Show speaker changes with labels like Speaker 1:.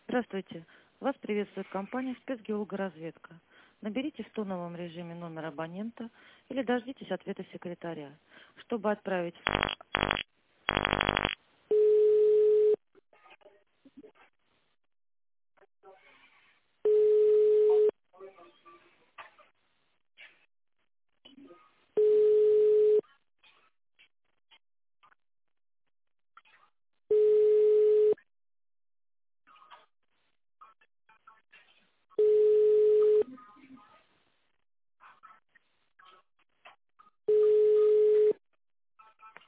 Speaker 1: Здравствуйте. Вас приветствует компания «Спецгеологоразведка». Наберите в тоновом режиме номер абонента или дождитесь ответа секретаря. Чтобы отправить